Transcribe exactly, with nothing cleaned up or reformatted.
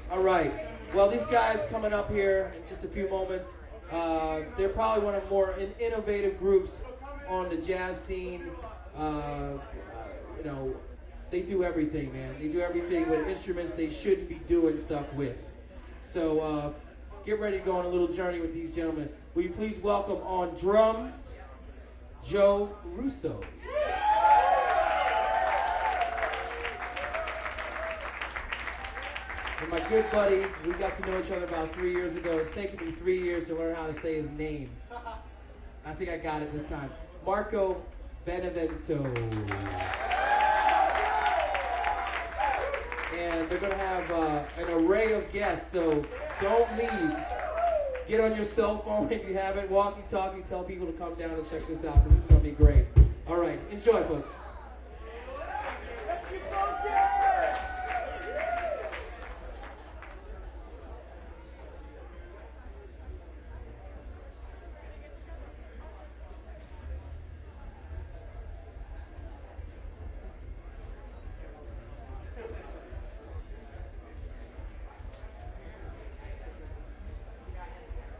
All right. Well, these guys coming up here in just a few moments, uh, they're probably one of the more in- innovative groups on the jazz scene. Uh, uh, you know, they do everything, man. They do everything with instruments they shouldn't be doing stuff with. So uh, get ready to go on a little journey with these gentlemen. Will you please welcome on drums, Joe Russo. And my good buddy, we got to know each other about three years ago. It's taken me three years to learn how to say his name. I think I got it this time. Marco Benevento. And they're going to have uh, an array of guests, so don't leave. Get on your cell phone if you have it. Walkie-talkie, tell people to come down and check this out, because this is going to be great. All right, enjoy, folks.